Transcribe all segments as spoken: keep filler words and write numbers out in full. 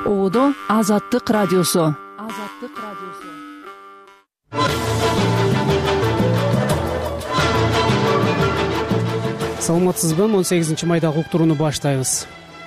Оодо Азаттык радиосу. Азаттык радиосу. Саламатсызбы? он сегизинчи майдагы уктурууну баштайбыз.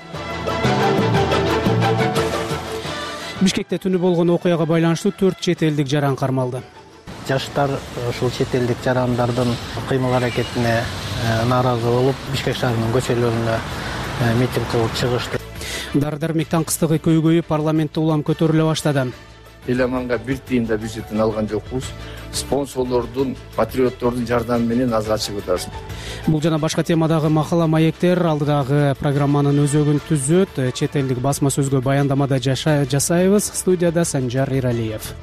Бишкекте түнү болгон окуяга байланыштуу төрт чет элдик жаран кармалды. Жаштар ушул чет элдик жарандардын кыймыл аракетине нааразы болуп, Бишкек шаарынын көчөлөрүнө митинг кылып чыгышты. Дары-дармек таңкыстыгы көйгөйүп, парламентте улам көтөрүлө баштады. Эламанга бир тыйын да бюджеттен алган жокпуз. Спонсорлордун, патриоттордун жардамы менен азга чыгып атабыз. Бул жана башка темадагы макала маектер алдыдагы программанын өзөгүн түзөт. Чет элдик басма сөзгө баяндамада жасайбыз. Студияда Санжар Иралиев.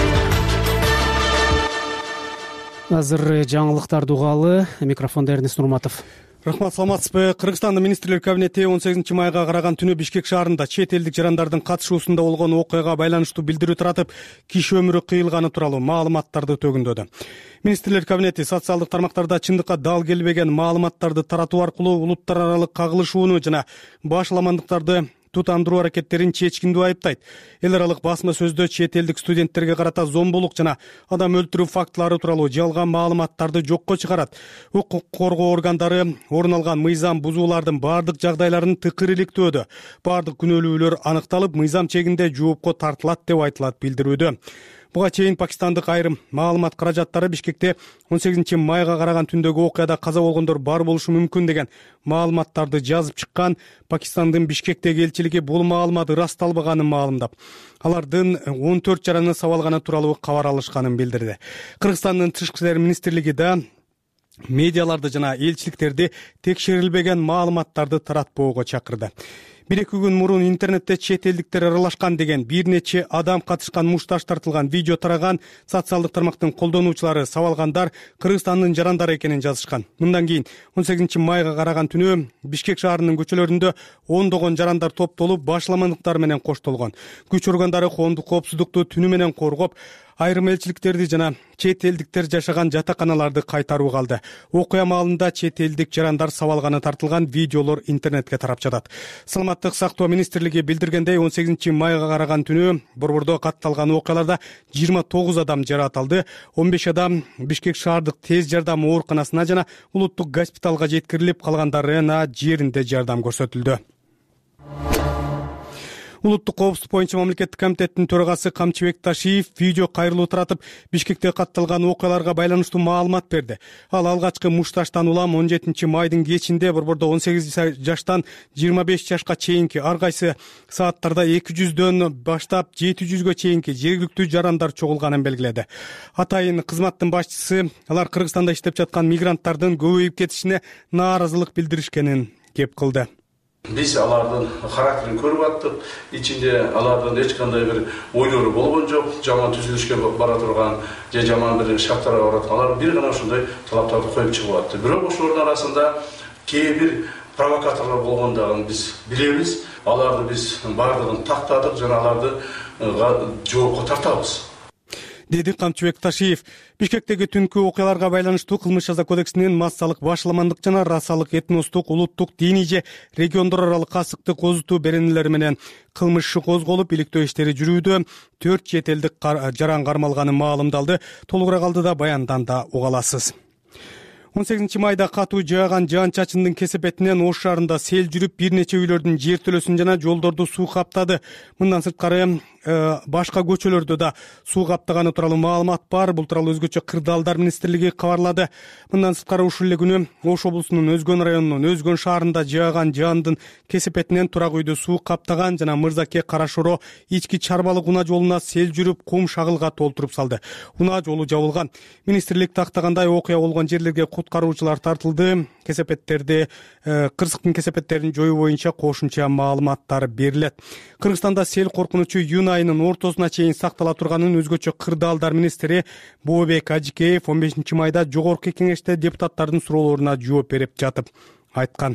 Азыр жаңылыктарды угалы. Микрофонда Эрнест Нурматов. Рахмат, саламатсызбы? Кыргызстандын министрлер кабинети он сегизинчи майга караган түнү Бишкек шаарында чет элдик жарандардын катышуусунда болгон окуяга байланыштуу билдирүү таратып, киши өмүрү кыйылганы тууралуу маалыматтарды төгүндөдү. Министрлер кабинети социалдык тармактарда чындыкка дал келбеген маалыматтарды таратуу аркылуу улуттар аралык кагылышууну жана башаламандыктарды тутандыруу аракеттерин чечкиндүү айыптайт. Эл аралык басма сөздө чет элдик студенттерге карата зомбулук жана адам өлтүрүү фактылары тууралуу жалган маалыматтарды жокко чыгарат. Укук коргоо органдары орун алган мыйзам бузуулардын бардык жагдайларын тыкыр иликтөөдө. Бардык күнөөлүүлөр аныкталып, мыйзам чегинде жоопко тартылат деп айтылат билдирүүдө. Буга чейин Пакистандык айрым маалымат каражаттары Бишкекте он сегизинчи майга караган түндөгү окуяда каза болгондор бар болушу мүмкүн деген маалыматтарды жазып чыккан. Пакистандын Бишкектеги элчилиги бул маалымат ырасталбаганын маалымдап, алардын он төрт жараны сабалганы тууралуу кабар алышканын билдирди. Кыргызстандын Тышкы иштер министрлиги да медиаларды жана элчиликтерди текшерилбеген маалыматтарды таратпоого чакырды. Бир-эки күн мурун интернетте чет элдиктер аралашкан деген бир нече адам катышкан мушташ тартылган видео тараган. Социалдык тармактын колдонуучулары сабалгандар Кыргызстандын жарандары экенин жазышкан. Мындан кийин он сегизинчи майга караган түнү Бишкек шаарынын көчөлөрүндө ондогон жарандар топтолуп, башаламандыктар менен коштолгон. Күч органдары коопсуздукту түнү менен коргоп, айрым элчиликтерди жана чет элдиктер жашаган жатаканаларды кайтарууга алды. Окуя маалында чет элдик жарандар сабалганы тартылган видеолор интернетке тарап жатат. Саламаттык сактоо министрлиги билдиргендей, он сегизинчи майга караган түнү борбордо катталган окуяларда жыйырма тогуз адам жаракат алды. он беш адам Бишкек шаардык тез жардам ооруканасына жана улуттук госпиталга жеткирилип, калгандарына жеринде жардам көрсөтүлдү. Улуттук коопсуздук боюнча мамлекеттик комитеттин төрагасы Камчыбек Ташиев видео кайрылуу таратып, Бишкекте катталган окуяларга байланыштуу маалымат берди. Ал алгачкы мушташтан улам он жетинчи майдын кечинде борбордо он сегиз жаштан жыйырма беш жашка чейинки ар кайсы сааттарда эки жүздөн баштап жети жүзгө чейинки жергиликтүү жарандар чогулганын белгиледи. Атайын кызматтын башчысы алар Кыргызстанда иштеп жаткан мигранттардын көбөйүп кетишине нааразылык билдиришкенин кеп кылды. Биз алардын характерин көрүп аттык. Ичинде алардын эч кандай бир ойлору болгон жок. Жаман түзүлүшкө бара турган же жаман бир шарттарга барат. Алар бир гана ушундай талаптарды коюп чыгып атты. Бирок ошолордун арасында кээ бир провокаторлор болгондугун биз билебиз. Аларды биз бардыгын тактадык жана аларды жоопко тартабыз, деди Камчыбек Ташиев. Бишкектеги түнкү окуяларга байланыштуу кылмыш жаза кодексинин массалык башаламандык жана расалык, этностук, улуттук, диний же региондор аралык касыктык козутуу беренелери менен кылмыш иши козголуп, иликтөө иштери жүрүүдө. Төрт чет элдик жаран кармалганы маалымдалды. Толугураак алдыда баянданда угаласыз. он сегизинчи майда катуу жааган жаан-чачындын кесепетинен Ош шаарында сел жүрүп, бир нече үйлөрдүн жертөлөсүн жана жолдорду суу каптады. Мындан сырткары башка көчөлөрдө да суу каптаганы тууралуу маалымат бар. Бул тууралуу өзгөчө Кырдаалдар министрлиги кабарлады. Мындан сырткары ушул эле күнү Ош облусунун Өзгөн районунун Өзгөн шаарында жааган жаандын кесепетинен турак үйдү суу каптаган жана Мырзаке Карашоро ички чарбалык унаа жолуна сел жүрүп, кум шагылга толтуруп салды. Унаа жолу жабылган. Министрлик тактагандай окуя болгон жерлерге куткаруучулар тартылды. Кесепеттерди, кырсыктын кесепеттерин жоюу боюнча кошумча маалыматтар берилет. Кыргызстанда сел коркунучу июнь айынын ортосуна чейин сактала турганын өзгөчө Кырдаалдар министри Бообек Ажикеев он бешинчи майда жогорку кеңеште депутаттардын суроолоруна жооп берип жатып айткан.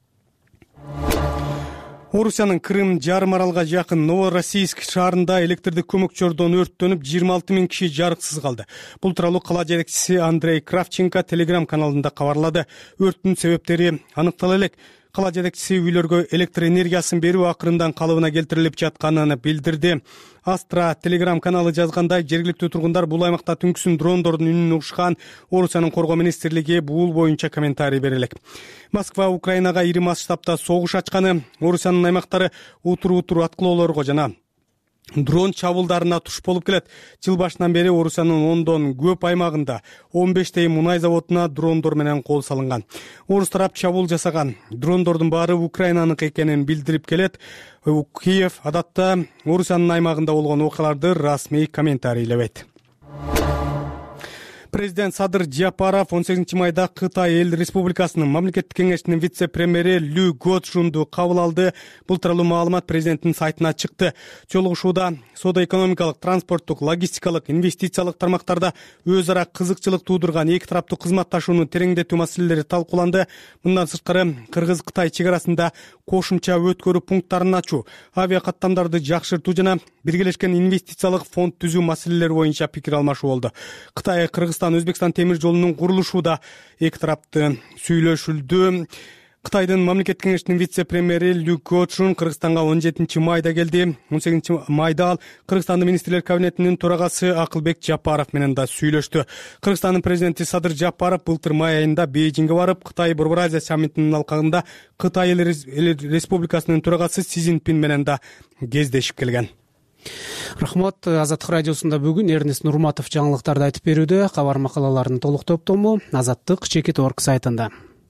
Орусиянын Крым жарым аралга жакын Новороссийск шаарында электрлик көмөкчөрдөн өрттөнүп жыйырма алты миң киши жарыксыз калды. Бул тууралуу кала жетекчиси Андрей Кравченко Телеграм каналында кабарлады. Өрттүн себептери аныктала элек. кала жетекчиси үйлөргө электр энергиясын берүү акырындан калыбына келтирилип жатканын билдирди. Астра Телеграм каналы жазгандай, жергиликтүү тургундар бул аймакта түнкүсүн дрондордун үнүн угушкан. Орусиянын коргоо министрлиги бул боюнча комментарий бере элек. Москва Украинага ири масштабта согуш ачканы, Орусиянын аймактары утур-утур аткылоолорго жана дрон чабуулдарына туш болуп келет. Жыл башынан бери Орусиянын ондон көп аймагында он бештей мунай заводуна дрондор менен кол салынган. Орус тарап чабуул жасаган дрондордун баары Украинаныкы экенин билдирип келет. Киев адатта Орусиянын аймагында болгон окуяларды расмий комментарийлебейт. Президент Садыр Жапаров он сегизинчи майда Кытай Эл Республикасынын мамлекеттик кеңешинин вице-премьери Лю Гочжунду кабыл алды. Бул тууралуу маалымат президенттин сайтына чыкты. Жолугушууда соода-экономикалык, транспорттук, логистикалык, инвестициялык тармактарда өз ара кызыкчылык туудурган эки тараптуу кызматташууну тереңдетүү маселелери талкууланды. Мындан сырткары Кыргыз-Кытай чек арасында кошумча өткөрүү пункттарын ачуу, авиа каттамдарды жакшыртуу жана биргелешкен инвестициялык фонд түзүү маселелери боюнча пикир алмашуу болду. Кытай, Кыргызстан, Өзбекстан темир жолунун курулушууда эки тарапты сүйлөшүлдү. Кытайдын мамлекеттик кеңешинин вице-премьери Лю Гочжун Кыргызстанга он жетинчи майда келди. он сегизинчи майда ал Кыргызстандын министрлер кабинетинин төрагасы Акылбек Жапаров менен да сүйлөштү. Кыргызстандын президенти Садыр Жапаров былтыр май айында Бейжиңге барып, Кытай Борбор Азия саммитинин алкагында Кытай Эл Республикасынын төрагасы Си Цзиньпин менен да кездешип келген. Рахмат. Азаттык радиосунда бүгүн Эрнест Нурматов жаңылыктарды айтып берүүдө. Кабар макалаларынын толук топтому Азаттык чекит точка орг сайтында.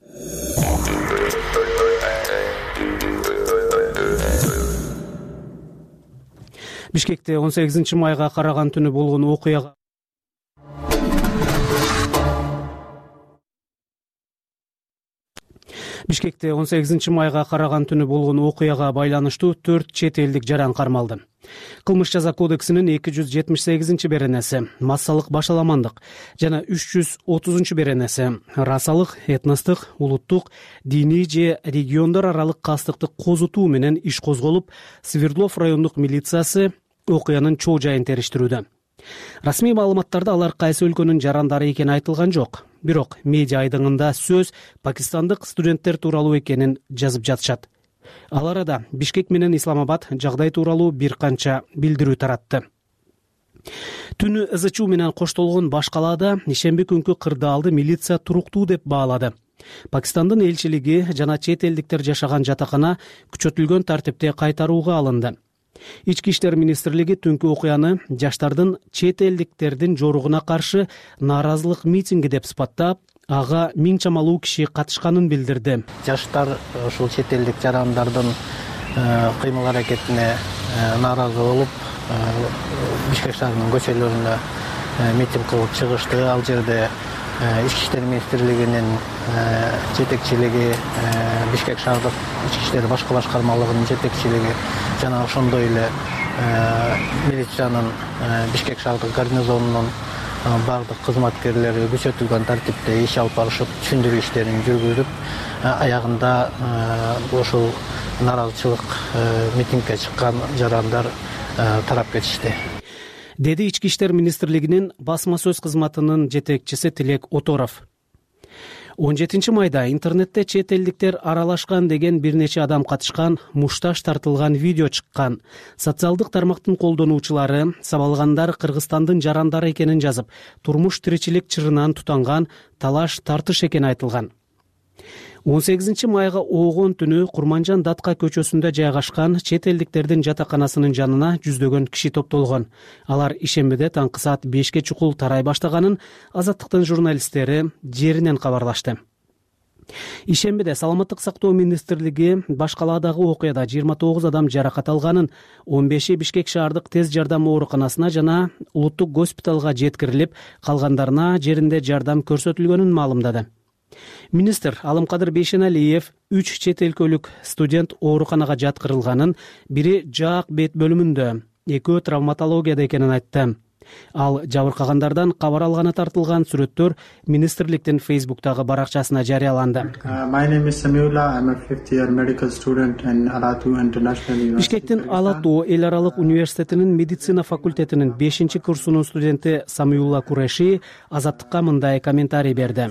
Бишкекте он сегизинчи майга караган түнү болгон окуяга Бишкекте он сегизинчи майга караган түнү болгон окуяга байланыштуу төрт чет элдик жаран кармалды. Кылмыш жаза кодексинин эки жүз жетимиш сегизинчи беренеси массалык башаламандык жана үч жүз отузунчу беренеси расалык, этностук, улуттук, диний же региондор аралык кастыкты козутуу менен иш козголуп, Свердлов райондук милициясы окуянын чоо жайын териштирүүдө. Расмий маалыматтарда алар кайсы өлкөнүн жарандары экени айтылган жок. Бирок медиа айдыңында сөз пакистандык студенттер тууралуу экенин жазып жатышат. Ал арада Бишкек менен Исламабад жагдай тууралуу бир канча билдирүү таратты. Түнү ызычуу менен коштолгон баш калаада ишемби күнкү кырдаалды милиция туруктуу деп баалады. Пакистандын элчилиги жана чет элдиктер жашаган жатакана күчөтүлгөн тартипте кайтарууга алынды. Ички иштер министрлиги түнкү окуяны жаштардын чет элдиктердин жоругуна каршы нааразылык митинги деп сыпаттап, ага миң чамалуу киши катышканын билдирди. Жаштар ушул чет элдик жарандардын кыймыл аракетине нааразы болуп, Бишкек шаарынын көчөлөрүндө митинг кылып чыгышты. Ал жерде ички иштер министрлигинин жетекчилиги, Бишкек шаардык ички иштер башкы башкармалыгынын жетекчилиги жана ошондой эле милициянын Бишкек шаардык гарнизонунун бардык кызматкерлери күчөтүлгөн тартипте иш алып барышып, түшүндүрүү иштерин жүргүзүп, аягында ошол нааразычылык митингге чыккан жарандар тарап кетишти, деди ички иштер министрлигинин басма сөз кызматынын жетекчиси Тилек Оторов. он жетинчи майда интернетте чет элдиктер аралашкан деген бир нече адам катышкан мушташ тартылган видео чыккан. Социалдык тармактын колдонуучулары сабалгандар Кыргызстандын жарандары экенин жазып, турмуш тиричилик чырынан тутанган талаш тартыш экени айтылган. он сегизинчи майга оогон түнү Курманжан Датка көчөсүндө жайгашкан чет элдиктердин жатаканасынын жанына жүздөгөн киши топтолгон. Алар ишембиде таңкы саат бешке чукул тарай баштаганын Азаттыктын журналисттери жеринен кабарлашты. Ишембиде Саламаттык сактоо министрлиги баш калаадагы окуяда жыйырма тогуз адам жаракат алганын, он беши Бишкек шаардык тез жардам ооруканасына жана улуттук госпиталга жеткирилип, калгандарына жеринде жардам көрсөтүлгөнүн маалымдады. Министр Алымкадыр Бейшеналиев үч чет өлкөлүк студент ооруканага жаткырылганын, бири жаак бет бөлүмүндө, экөө травматологияда экенин айтты. Ал жабыркагандардан кабар алганы тартылган сүрөттөр министрликтин Facebook'тагы баракчасына жарыяланды. Бишкектин Алатуу эл аралык университетинин медицина факультетинин бешинчи курсунун студенти Самиулла Куреши Азаттыкка мындай комментарий берди.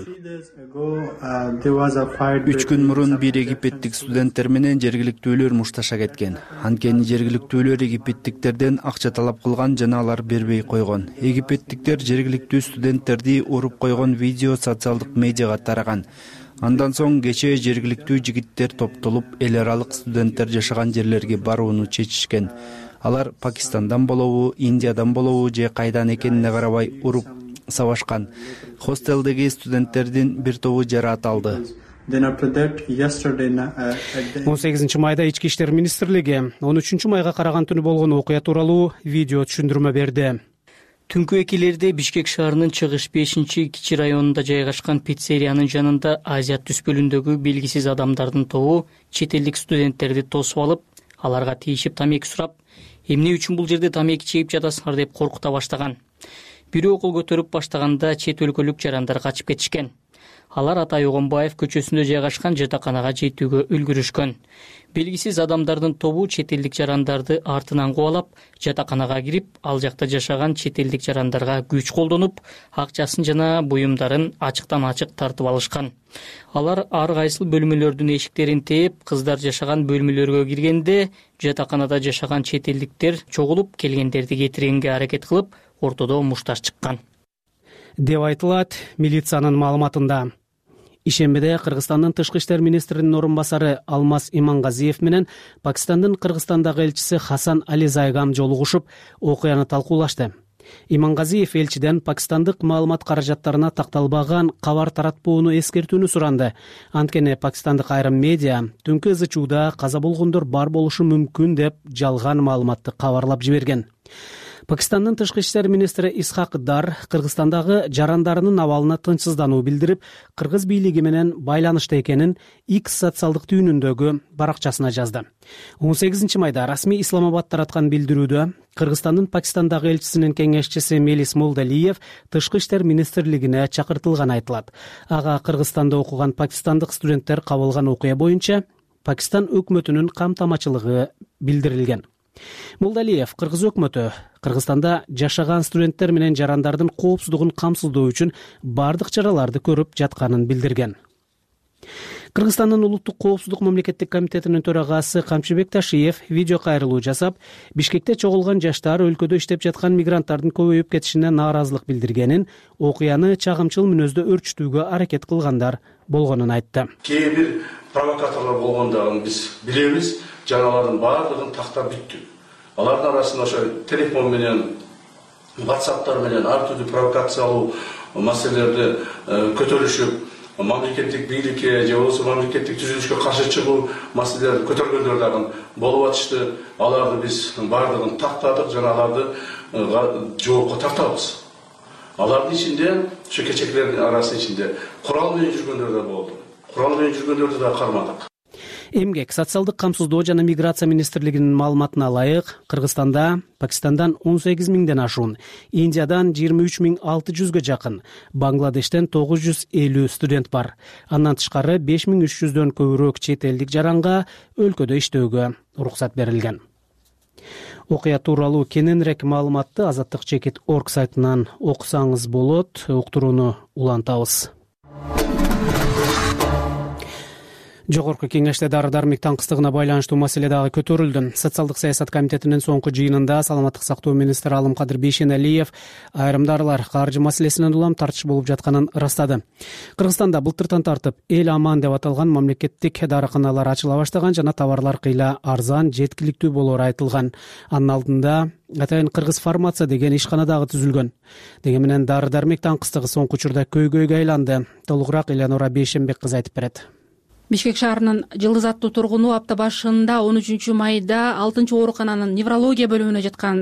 Үч күн мурун бир египеттик студенттер менен жергиликтүүлөр мушташа кеткен. Анткени жергиликтүүлөр египеттиктерден акча талап кылган жана алар бербей койгон. Египеттиктер жергиликтүү студенттерди уруп койгон видео социалдык медиага тараган. Андан соң кечээ жергиликтүү жигиттер топтолуп эл аралык студенттер жашаган жерлерге барууну чечишкен. Алар Пакистандан болобу, Индиядан болобу же кайдан экенине карабай уруп сабашкан. Хостелдеги студенттердин бир тобу жараат алды. он сегизинчи майда Ички иштер министрлиги он үчүнчү майга караган түнү болгон окуя тууралуу видео түшүндүрмө берди. Түнкү экилерде Бишкек шаарынын чыгыш бешинчи кичи районунда жайгашкан пиццериянын жанында Азия түз бөлүндөгү белгисиз адамдардын тобу чет элдик студенттерди тосуп алып, аларга тийишип тамеки сурап, эмне үчүн бул жерде тамеки чегип жатасыңар деп коркута баштаган. Бирөө кол көтөрүп баштаганда чет өлкөлүк жарандар качып кетишкен. Алар Атай Огонбаев көчөсүндө жайгашкан жатаканага жетүүгө үлгүрүшкөн. Белгисиз адамдардын тобу чет элдик жарандарды артынан кубалап, жатаканага кирип, ал жакта жашаган чет элдик жарандарга күч колдонуп, акчасын жана буюмдарын ачыктан ачык тартып алышкан. Алар ар кайсыл бөлмөлөрдүн эшиктерин тээп, кыздар жашаган бөлмөлөргө киргенде, жатаканада жашаган чет элдиктер чогулуп келгендерди кетиргенге аракет кылып, ортодо мушташ чыккан деп айтылат милициянын маалыматында. Ишембиде Кыргызстандын тышкы иштер министринин орун басары Алмаз Имангазиев менен Пакистандын Кыргызстандагы элчиси Хасан Ализайгам жолугушуп, окуяны талкуулашты. Имангазиев элчиден пакистандык маалымат каражаттарына такталбаган кабар таратпоону эскертүүнү суранды. Анткени пакистандык айрым медиа түнкү ызы чууда каза болгондор бар болушу мүмкүн деп жалган маалыматты кабарлап жиберген. Пакистандын тышкы иштер министри Исхак Дар Кыргызстандагы жарандарынын абалына тынчсыздануу билдирип, кыргыз бийлиги менен байланышта экенин X социалдык түйүнүндөгү баракчасына жазды. он сегизинчи майда расмий Исламабад тараткан билдирүүдө Кыргызстандын Пакистандагы элчисинин кеңешчиси Мелис Молдалиев тышкы иштер министрлигине чакыртылганы айтылат. Ага Кыргызстанда окуган пакистандык студенттер кабылган окуя боюнча Пакистан өкмөтүнүн камтамачылыгы билдирилген. Молдалиев кыргыз өкмөтү Кыргызстанда жашаган студенттер менен жарандардын коопсуздугун камсыздоо үчүн бардык чараларды көрүп жатканын билдирген. Кыргызстандын улуттук коопсуздук мамлекеттик комитетинин төрагасы Камчыбек Ташиев видео кайрылуу жасап, Бишкекте чогулган жаштар өлкөдө иштеп жаткан мигранттардын көбөйүп кетишине нааразылык билдиргенин, окуяны чагымчыл мүнөздө өрчүтүүгө аракет кылгандар болгонун айтты. Кээ бир провокаторлор болгондугун биз билебиз, жаналардын баардыгын тактап бүттү. Алардын арасында ошо телефон менен, WhatsApp'тар менен ар түрдүү провокациялуу маселелерди көтөрүшүп, мамлекеттик бийликке же болбосо мамлекеттик түзүлүшкө каршы чыгуу маселелерди көтөргөндөр дагы болуп атышты. Аларды биз баардыгын тактадык жана аларды жоопко тартабыз. Алардын ичинде, ошо кечекелердин арасынын ичинде курал менен жүргөндөр да болду. Курал менен жүргөндөрдү да кармадык. Эмгек, социалдык камсыздоо жана миграция министрлигинин маалыматына ылайык, Кыргызстанда Пакистандан он сегиз миңден ашуун, Индиядан жыйырма үч миң алты жүзгө жакын, Бангладештен тогуз жүз элүү студент бар. Андан тышкары беш миң үч жүздөн көбүрөөк чет элдик жаранга өлкөдө иштөөгө уруксат берилген. Окуя тууралуу кененирээк маалыматты азаттык чекит точка орг сайтынан окусаңыз болот. Уктурууну улантабыз. Жогорку кеңеште дары-дармек таңкыстыгына байланыштуу маселе дагы көтөрүлдү. Социалдык саясат комитетинин соңку жыйынында саламаттык сактоо министри Алымкадыр Бейшеналиев айрым дарылар каржы маселесинен улам тартыш болуп жатканын ырастады. Кыргызстанда былтыртан тартып эл аман деп аталган мамлекеттик дарыканалар ачыла баштаган жана товарлар кыйла арзан, жеткиликтүү болору айтылган. Анын алдында атайын Кыргыз фармация деген ишкана дагы түзүлгөн. Деги менен дары-дармек таңкыстыгы соңку учурда көйгөйгө айланды. Толугураак Элеонора Бейшенбек кызы айтып берет. Бишкек шаарынын Жылдыз аттуу тургуну апта башында он үчүнчү майда алтынчы оорукананын неврология бөлүмүнө жаткан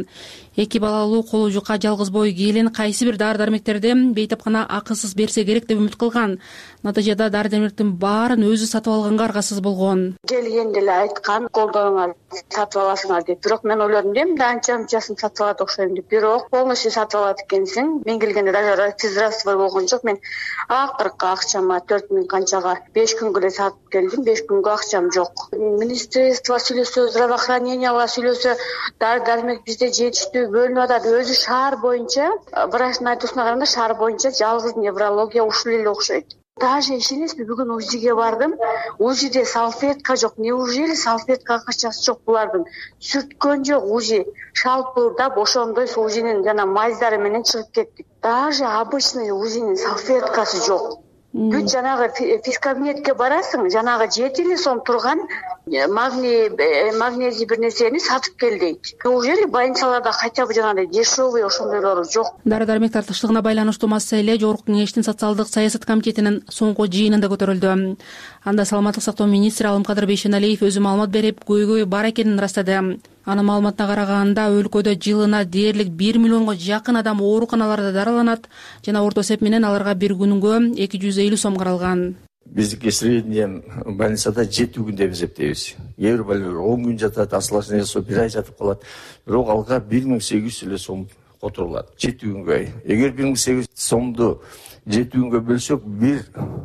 эки балалуу колу жука жалгыз бой келин кайсы бир дары дармектерди бейтапкана акысыз берсе керек деп үмүт кылган. Натыйжада дары дармектин баарын өзү сатып алганга аргасыз болгон. Келгенде эле айткан, колдоруңар сатып аласыңар деп. Бирок мен ойлодум дейм, да анча мынчасын сатып алат окшойм деп. Бирок полностью сатып алат экенсиң. Мен келгенде даже физраствор болгон жок. Мен акыркы акчама төрт миң канчага беш күнгө эле сатып келдим. беш күнгө акчам жок. Министерство сүйлөсө, здравоохранениега сүйлөсө, дары дармек бизде жетиштүү бөлүнүп атат. Өзү шаар боюнча, врачтын айтуусуна караганда шаар боюнча жалгыз неврология ушул эле окшойт. Даже ишенесизби, бүгүн УЗИге бардым. УЗИде салфетка жок. Неужели салфетка акчасы жок булардын? Сүрткөн жок УЗИ. Шалпылдап ошондой УЗИнин жана майздары менен чыгып кеттик. Даже обычный УЗИнин салфеткасы жок. Бүт жанагы физкабинетке барасың, жанагы жети элүү сом турган магний магнезий бир нерсени сатып кел дейт. Неужели больницаларда хотя бы жанагы дешевый ошондойлор жок? Дары дармек тартыштыгына байланыштуу маселе Жогорку Кеңештин социалдык саясат комитетинин соңку жыйынында көтөрүлдү. Анда саламаттык сактоо министри Алымкадыр Бейшеналиев өзү маалымат берип, көйгөй бар экенин ырастады. Анын маалыматына караганда, өлкөдө жылына дээрлик бир миллионго жакын адам ооруканаларда дарыланат жана орто эсеп менен аларга бир күнгө эки жүз элүү сом каралган. Биздики средний больницада жети күн деп эсептейбиз. Кээ бир балдар он күн жатат, осложнение жасоо бир ай жатып калат. Бирок алга бир миң сегиз жүз элүү сом которулат жети күнгө. Эгер бир миң сегиз жүз сомду жети күнгө бөлсөк, бир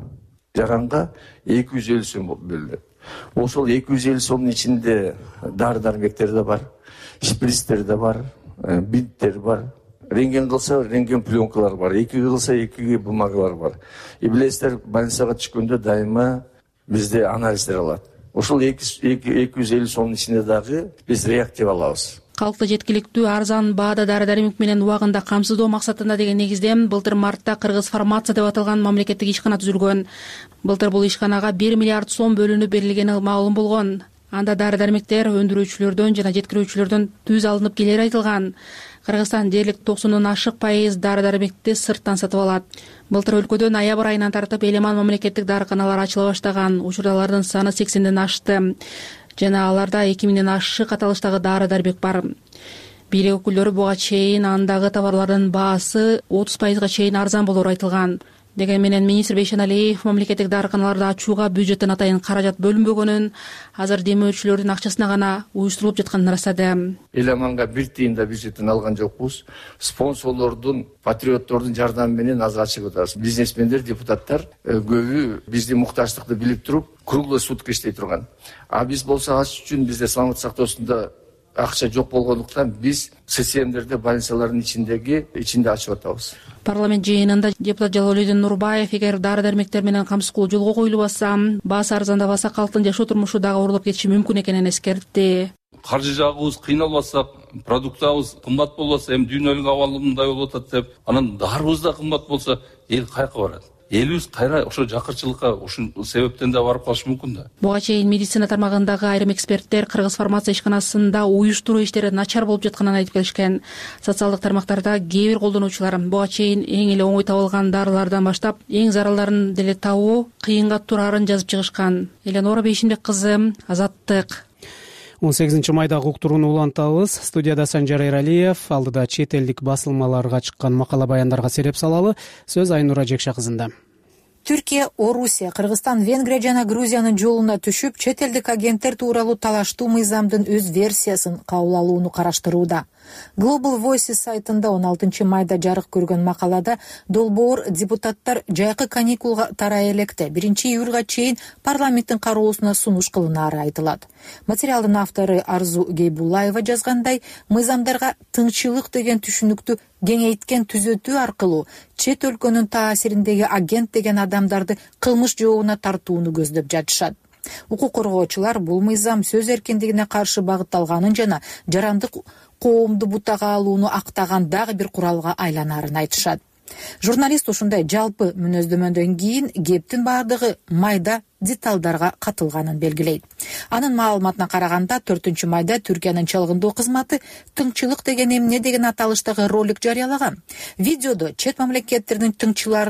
жаранга эки жүз элүү сом бөлүнөт. Ошол эки жүз элүү сомдун ичинде дары дармектер да бар, шприцтер да бар, бинттер бар. Рентген кылса, рентген пленкалар бар, эки кылса, эки бумагалар бар. И билесиздер, больницага түшкөндө дайыма бизде анализдер алат. Ошол эки жүз элүү сомдун ичинде дагы биз реактив алабыз. Калкты жеткиликтүү арзан баада дары дармек менен убагында камсыздоо максатында деген негизде былтыр мартта Кыргыз фармация деп аталган мамлекеттик ишкана түзүлгөн. Былтыр бул ишканага бир миллиард сом бөлүнүп берилгени маалым болгон. Анда дары дармектер өндүрүүчүлөрдөн жана жеткирүүчүлөрдөн түз алынып келери айтылган. Кыргызстан дээрлик токсондон ашык пайыз дары дармекти сырттан сатып алат. Былтыр өлкөдө ноябрь айынан тартып элеман мамлекеттик дарыканалар ачыла баштаган. Учурда алардын саны сексенден ашты. Жана аларда эки миңден ашык аталыштагы дары дармек бар. Бийлик өкүлдөрү буга чейин андагы товарлардын баасы отуз пайызга чейин арзан болору айтылган. Деген менен министр Бейшеналиев мамлекеттик дарыканаларды ачууга бюджеттен атайын каражат бөлүнбөгөнүн, азыр демөөрчүлөрдүн акчасына гана уюштурулуп жатканын ырастады. Элеманга бир тыйын да бюджеттен алган жокпуз. Спонсорлордун, патриоттордун жардамы менен азыр ачып атабыз. Бизнесмендер, депутаттар көбү биздин муктаждыкты билип туруп, круглый сутка иштей турган. А биз болсо аш үчүн бизде саламаттык сактоосунда акча жок болгондуктан биз ССМдерде больницалардын ичиндеги ичинде ачып атабыз. Парламент жыйынында депутат Жалолидин Нурбаев эгер дары дармектер менен камсыз кылуу жолго коюлбаса, баасы арзандабаса калктын жашоо турмушу дагы оорлоп кетиши мүмкүн экенин эскертти. Каржы жагыбыз кыйналбасак, продуктабыз кымбат болбосо, эми дүйнөлүк абалы мындай болуп атат деп, анан дарыбыз да кымбат болсо, эл каяка барат? Элибиз кайра ошо жакырчылыкка ушул себептен да барып калышы мүмкүн да. Буга чейин медицина тармагындагы айрым эксперттер Кыргыз фармация ишканасында уюштуруу иштери начар болуп жатканын айтып келишкен. Социалдык тармактарда кээ бир колдонуучулар буга чейин эң эле оңой табылган дарылардан баштап эң зарылдарын деле табуу кыйынга турарын жазып чыгышкан. Эленора Бейшенбек кызы, Азаттык. он сегизинчи майдагы уктурууну улантабыз. Студияда Санжар Эралиев, алдыда чет элдик басылмаларга чыккан макала баяндарга сереп салалы. Сөз Айнура Жекша кызында. Түркия, Орусия, Кыргызстан, Венгрия жана Грузиянын жолуна түшүп, чет элдик агенттер тууралуу талаштуу мыйзамдын өз версиясын кабыл алууну караштырууда. Global Voices сайтында он алтынчы майда жарык көргөн макалада долбоор депутаттар жайкы каникулга тарай электе биринчи июлга чейин парламенттин кароосуна сунуш кылынаары айтылат. Материалдын автору Арзу Гейбуллаева жазгандай, мыйзамдарга тыңчылык деген түшүнүктү кеңейткен түзөтүү аркылуу чет өлкөнүн таасириндеги агент деген адамдарды кылмыш жообуна тартууну көздөп жатышат. Укук коргоочулар бул мыйзам сөз эркиндигине каршы багытталганын жана жарандык коомду бутага алууну актаган дагы бир куралга айланаарын айтышат. Журналист ушундай жалпы мүнөздөмөдөн кийин кептин бардыгы майда деталдарга катылганын белгилейт. Анын маалыматына караганда төртүнчү майда Түркиянын чалгындоо кызматы тыңчылык деген эмне деген аталыштагы ролик жарыялаган. Видеодо чет мамлекеттердин тыңчыларына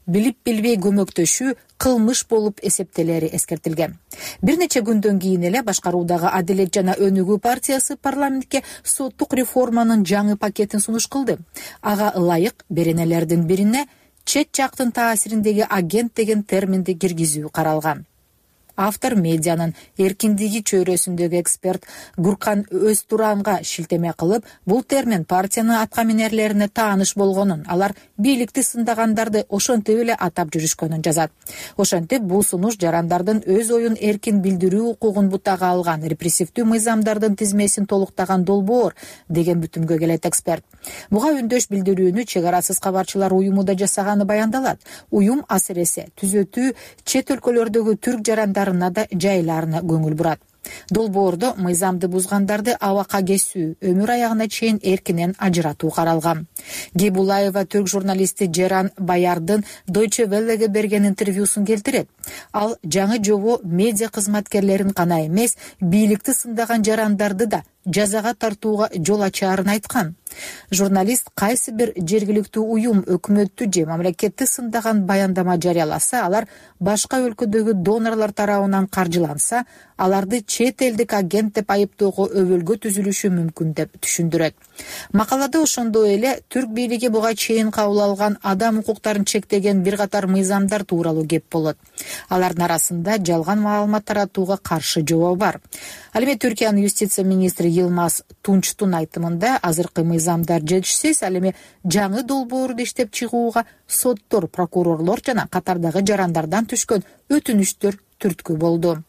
билип билбей көмөктөшүү кылмыш болуп эсептелери эскертилген. Бир нече күндөн кийин эле башкаруудагы Адилет жана Өнүгүү партиясы парламентке соттук реформанын жаңы пакетин сунуш кылды. Ага ылайык беренелердин бирине чет жактын таасириндеги агент деген терминди киргизүү каралган. Автор медианын эркиндиги чөйрөсүндөгү эксперт Гуркан Өзтуранга шилтеме кылып, бул термин партиянын аткаминерлерине тааныш болгонун, алар бийликти сындагандарды ошентип эле атап жүрүшкөнүн жазат. Ошентип, бул сунуш жарандардын өз оюн эркин билдирүү укугун бутага алган, репрессивдүү мыйзамдардын тизмесин толуктаган долбоор деген бүтүмгө келет эксперт. Буга үндөш билдирүүнү Чек арасыз кабарчылар уюму да жасаганы баяндалат. Уюм асыресе түзөтүү чет өлкөлөрдөгү түрк жарандарына да жайларына көңүл бурат. Долбоордо мыйзамды бузгандарды абакка кесүү, өмүр аягына чейин эркинен ажыратуу каралган. Гейбулаева түрк журналисти Жеран Баярдын Deutsche Welleге берген интервьюсун келтирет. Ал жаңы жобо медиа кызматкерлерин гана эмес, бийликти сындаган жарандарды да жазага тартууга жол ачаарын айткан. Журналист кайсы бир жергиликтүү уюм өкмөттү же мамлекетти сындаган баяндама жарыяласа, алар башка өлкөдөгү донорлор тарабынан каржыланса, аларды чет элдик агент деп айыптоого өбөлгө түзүлүшү мүмкүн деп түшүндүрөт. Макалада ошондой эле түрк бийлиги буга чейин кабыл алган адам укуктарын чектеген бир катар мыйзамдар тууралуу кеп болот. Алардын арасында жалган маалымат таратууга каршы жобо бар. Ал эми Түркиянын юстиция министри Йылмаз Тунчтун айтымында азыркы мыйзамдар жетишсиз, ал эми жаңы долбоорду иштеп чыгууга соттор, прокурорлор жана катардагы жарандардан түшкөн өтүнүчтөр түрткү болду.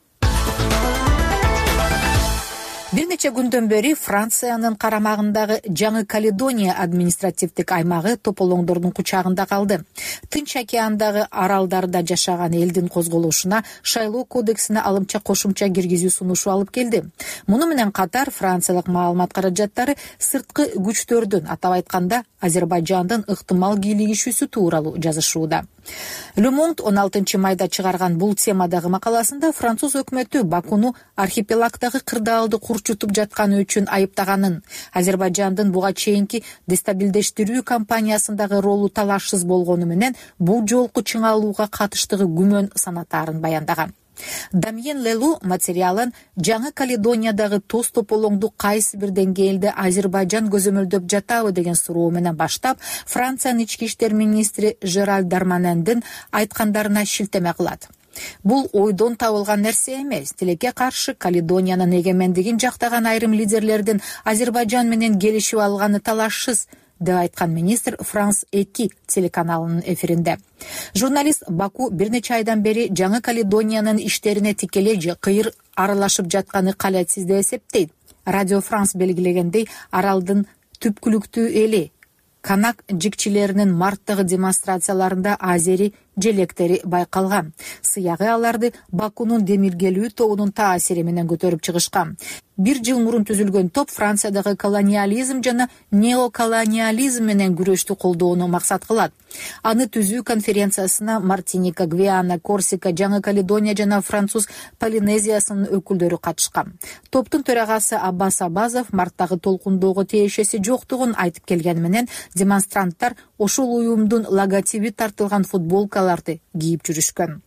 Бир нече күндөн бери Франциянын карамагындагы Жаңы Каледония административдик аймагы тополоңдордун кучагында калды. Тынч океандагы аралдарда жашаган элдин козголушуна шайлоо кодексине алымча кошумча киргизүү сунушу алып келди. Муну менен катар франциялык маалымат каражаттары сырткы күчтөрдүн, атап айтканда Азербайжандын ыктымал кийлигишүүсү тууралуу жазышууда. Le Monde он алтынчы майда чыгарган бул темадагы макаласында француз өкмөтү Бакуну архипелагдагы кырдаалды курчутуп жатканы үчүн айыптаганын, Азербайжандын буга чейинки дестабилдештирүү кампаниясындагы ролу талашсыз болгону менен бул жолку чыңалууга катыштыгы күмөн санатаарын баяндаган. Дамьен Лелу материалын Жаңы Каледониядагы тоз тополоңду кайсы бир деңгээлде Азербайжан көзөмөлдөп жатабы деген суроо менен баштап, Франциянын ички иштер министри Жераль Дарманендин айткандарына шилтеме кылат. Бул ойдон табылган нерсе эмес. Тилекке каршы Каледониянын эгемендигин жактаган айрым лидерлердин Азербайжан менен келишип алганы талашсыз деп айткан министр Франс эки телеканалынын эфиринде. Журналист Баку бир нече айдан бери Жаңы Каледониянын иштерине тикелей же кыйыр аралашып жатканы калетсиз деп эсептейт. Радио Франс белгилегендей, аралдын түпкүлүктүү эли Канак жикчилеринин марттагы демонстрацияларында азери желектери байкалган. Сыягы аларды Бакунун демиргелүү тобунун таасири менен көтөрүп чыгышкан. Бир жыл мурун түзүлгөн топ Франциядагы колониализм жана неоколониализм менен күрөштү колдоону максат кылат. Аны түзүү конференциясына Мартиника, Гвиана, Корсика, Жаңы Каледония жана француз Полинезиясынын өкүлдөрү катышкан. Топтун төрагасы Аббас Абазов марттагы толкундоого тиешеси жоктугун айтып келгени менен демонстранттар ошол уюмдун логотиби тартылган футболкаларды кийип жүрүшкөн.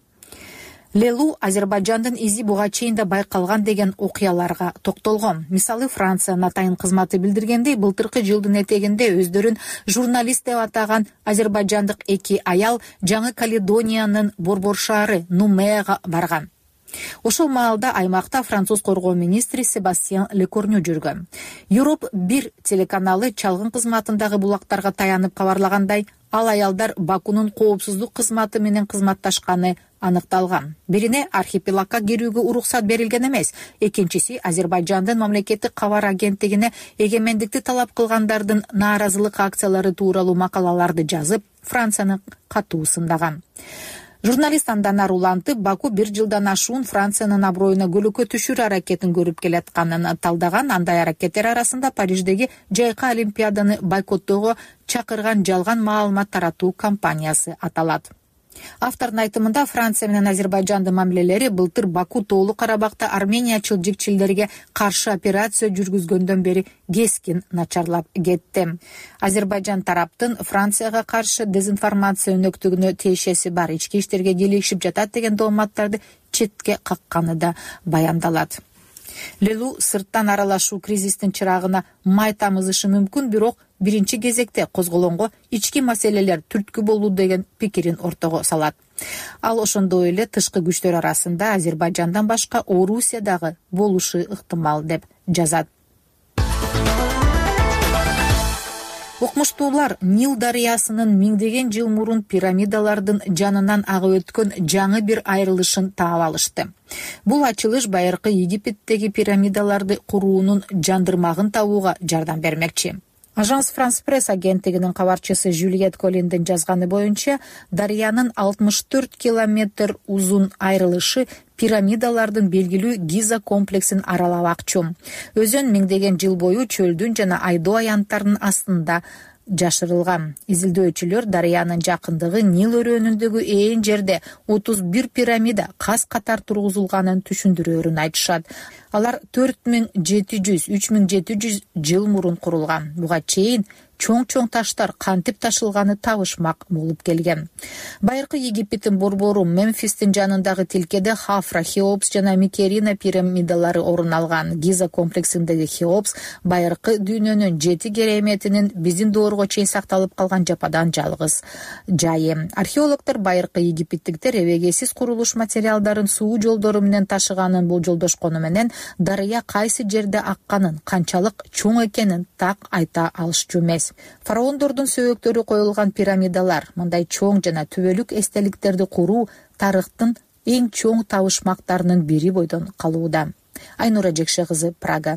Лелу Азербайжандын изи буга чейин да байкалган деген окуяларга токтолгон. Мисалы, Франциянын атайын кызматы билдиргендей, былтыркы жылдын этегинде өздөрүн журналист деп атаган азербайжандык эки аял Жаңы Каледониянын борбор шаары Нумеяга барган. Ошол маалда аймакта француз коргоо министри Себастьян Лекорню жүргөн. Европ бир телеканалы чалгын кызматындагы булактарга таянып кабарлагандай, ал аялдар Бакунун коопсуздук кызматы менен кызматташканы аныкталган. Бирине архипелагга кирүүгө уруксат берилген эмес, экинчиси Азербайжандын мамлекеттик кабар агенттигине эгемендикти талап кылгандардын нааразылык акциялары тууралуу макалаларды жазып, Францияны катуу сындаган. Журналист андан арулантып, Баку бир жылдан ашуун Франциянын аброюна көлөкө түшүрүү аракетин көрүп келатканын талдаган. Андай аракеттер арасында Париждеги жайкы олимпиаданы бойкоттоого чакырган жалган маалымат таратуу кампаниясы аталат. Автордун айтымында Франция менен Азербайжандын мамилелери былтыр Баку Тоолуу Карабакта армениячыл жикчилдерге каршы операция жүргүзгөндөн бери кескин начарлап кетти. Азербайжан тараптын Францияга каршы дезинформация өнөктүгүнө тиешеси бар, ички иштерге келишип жатат деген дооматтарды четке какканы да баяндалат. Лелу сырттан аралашуу кризистин чырагына май тамызышы мүмкүн, бирок биринчи кезекте козголонго ички маселелер түрткү болуу деген пикирин ортого салат. Ал ошондой эле тышкы күчтөр арасында Азербайжандан башка Орусия дагы болушу ыктымал деп жазат. Окмуштуулар Нил дарыясынын миңдеген жыл мурун пирамидалардын жанынан агып өткөн жаңы бир айрылышын таап алышты. Бул ачылыш байыркы Египеттеги пирамидаларды куруунун жандырмагын табууга жардам бермекчи. Ажанс Франс Пресс агенттигинин кабарчысы Жюльет Колиндин жазганы боюнча, дарыянын алтымыш төрт километр узун айрылышы пирамидалардын белгилүү Гиза комплексин аралабакчу. Өзөн миңдеген жыл бою чөлдүн жана айдоо аянттарынын астында жашырылган. Изилдөөчүлөр дарыянын жакындыгы Нил өрөөнүндөгү ээн жерде отуз бир пирамида кас катар тургузулганын түшүндүрөөрүн айтышат. Алар төрт миң жети жүз үч миң жети жүз жыл мурун курулган. Буга чейин чоң-чоң таштар кантип ташылганы табышмак болуп келген. Байыркы Египеттин борбору Мемфистин жанындагы тилкеде Хафра, Хеопс жана Микерина пирамидалары орун алган. Гиза комплексиндеги Хеопс байыркы дүйнөнүн жети кереметинин биздин доорго чейин сакталып калган жападан жалгыз жайы. Археологдор байыркы египеттиктер эбегейсиз курулуш материалдарын суу жолдору менен ташыганын болжолдошкону менен дарыя кайсы жерде акканын, канчалык чоң экенин так айта алышчу эмес. Фараондордун сөөгктөрү коюлган пирамидалар, мындай чоң жана түбөлүк эстеликтерди куруу тарыхтын эң чоң табышмактарынын бири бойдон калууда. Айнура Жекше кызы, Прага.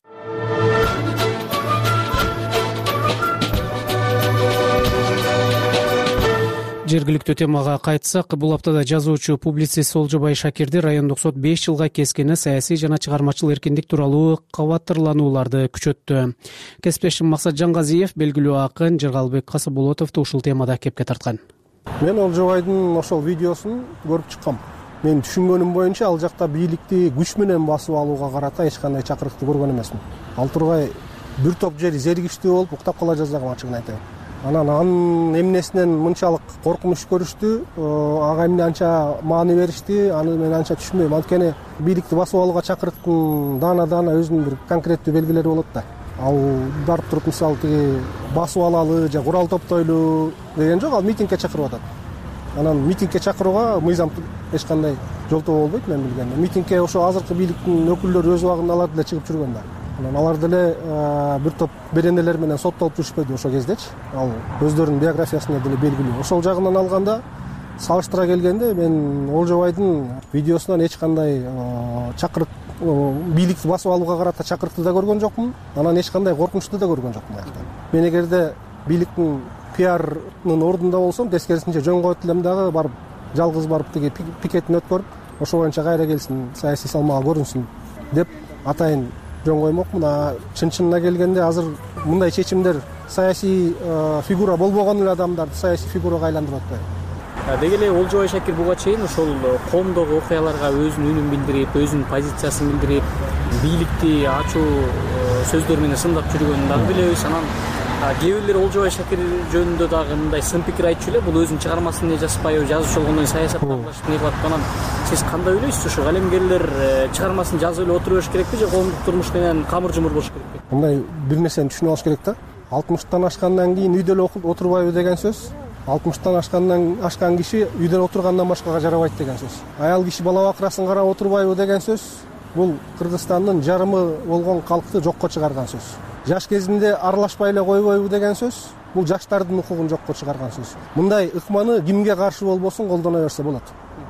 Жергиликтүү темага кайтсак, бул аптада жазуучу публицист Солжобай Шакирди райондук сот беш жылга кескени саясий жана чыгармачыл эркиндик тууралуу кабаттырланууларды күчөттү. Кесиптешим Максат Жангазиев белгилүү акын Жыргалбек Касыболотовду ушул темада кепке тарткан. Мен Олжобайдын ошол видеосун көрүп чыккам. Мен түшүнгөнүм боюнча ал жакта бийликти күч менен басып алууга карата эч кандай чакырыкты көргөн эмесмин. Ал тургай бир топ жери зергиштүү болуп уктап кала жаздаган, ачыгын айтайын. Анан анын эмнесинен мынчалык коркунуч көрүштү, ага эмне анча маани беришти, аны мен анча түшүнбөйм. Анткени бийликти басып алууга чакырыктын даана-даана өзүнүн бир конкреттүү белгилери болот да. Ал барып туруп мисалы тиги басып алалы же курал топтойлу деген жок, ал митингге чакырып атат. Анан митингге чакырууга мыйзам эч кандай жолтоо болбойт мен билгенде. Митингге ошо азыркы бийликтин өкүлдөрү өз убагында алар деле чыгып жүргөн да. Анан алар деле бир топ беренелер менен соттолуп жүрүшпөйдү ошол кездечи. Ал өздөрүнүн биографиясында деле белгилүү. Ошол жагынан алганда, салыштыра келгенде мен Олжобайдын видеосунан эч кандай чакырык бийликти басып алууга карата чакырыкты да көргөн жокмун. Анан эч кандай коркунучту да көргөн жокмун аякта. Мен эгерде бийликтин пиарынын ордунда болсом, тескерисинче жөн коет элем дагы, барып жалгыз барып тиги пикетин өткөрүп, ошо боюнча кайра келсин, саясий салмагы көрүнсүн деп атайын жөн коймокмун. А чын-чынына келгенде азыр мындай чечимдер саясий фигура болбогон эле адамдарды саясий фигурага айландырып атпайбы? Деги эле Олжобай Шакир буга чейин ошол коомдогу окуяларга өзүнүн үнүн билдирип, өзүнүн позициясын билдирип, бийликти ачуу сөздөр менен сындап жүргөнүн дагы билебиз. Анан кээ бирлер Олжобай Шакир жөнүндө дагы мындай сын пикир айтчу эле, бул өзүнүн чыгармасын эмне жазбайбы, жазуучу болгондон кийин саясатка аралашып эмне кылат. Анан сиз кандай ойлойсуз? Ушу калемгерлер чыгармасын жазып эле отура бериш керекпи же коомдук турмуш менен камыр жумур болуш керекпи? Мындай бир нерсени түшүнүп алыш керек да. алтымыштан ашкандан кийин үйдө эле отурбайбы деген сөз. алтымыштан ашкандан ашкан киши үйдө отургандан башкага жарабайт деген сөз. Аял киши бала бакырасын карап отурбайбы деген сөз. Бул Кыргызстандын жарымы болгон калкты жокко чыгарган сөз. Жаш кезинде аралашпай эле койбойбу деген сөз. Бул жаштардын укугун жокко чыгарган сөз. Мындай ыкманы кимге каршы болбосун колдоно берсе болот.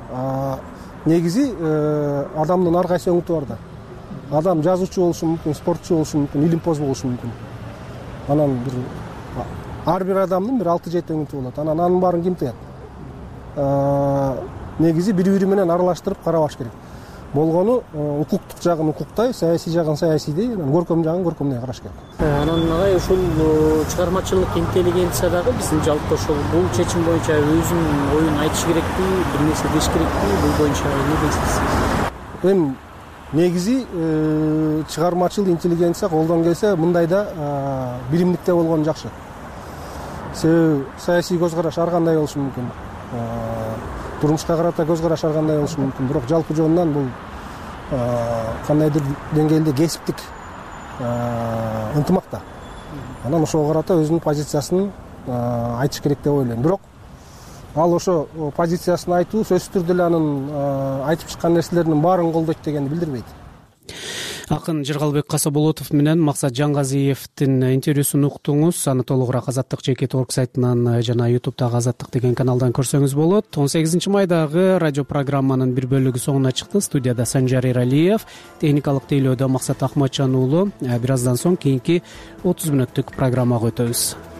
Негизи адамдын ар кайсы өңүтү бар да. Адам жазуучу болушу мүмкүн, спортчу болушу мүмкүн, илимпоз болушу мүмкүн. Анан бир ар бир адамдын бир алты жети өңүтү болот. Анан анын баарын ким тыят? Негизи бири-бири менен аралаштырып карабаш керек. болгону укуктук жагын укуктай, саясий жагын саясийдей, анан көркөм жагын көркөмдөй караш керек. Анан агай ушул чыгармачылык интеллигенция дагы биздин жалпы ошол бул чечим боюнча өзүнүн оюн айтыш керекпи, бир нерсе деш керекпи, бул боюнча эмне дейсиз? Эми негизи чыгармачыл интеллигенция колдон келсе мындайда биримдикте болгон жакшы. Себеби саясий көз караш ар кандай болушу мүмкүн. Турмушка карата көз караш ар кандай болушу мүмкүн. Бирок жалпы жонунан бул кандайдыр деңгээлде кесиптик ынтымакта. Анан ошого карата өзүнүн позициясын айтыш керек деп ойлойм. Бирок ал ошо позициясын айтуу сөзсүз түрдө эле анын айтып чыккан нерселеринин баарын колдойт дегенди билдирбейт. Акын Жыргалбек Касаболотов менен Максат Жангазиевдин интервьюсун уктуңуз. Аны толугураак Азаттык жеке торг сайтынан жана ютубтагы Азаттык деген каналдан көрсөңүз болот. он сегизинчи майдагы радио программанын бир бөлүгү соңуна чыкты. Студияда Санжар Эралиев, техникалык тейлөөдө Максат Акматжан уулу. Бир аздан соң кийинки отуз мүнөттүк программага өтөбүз.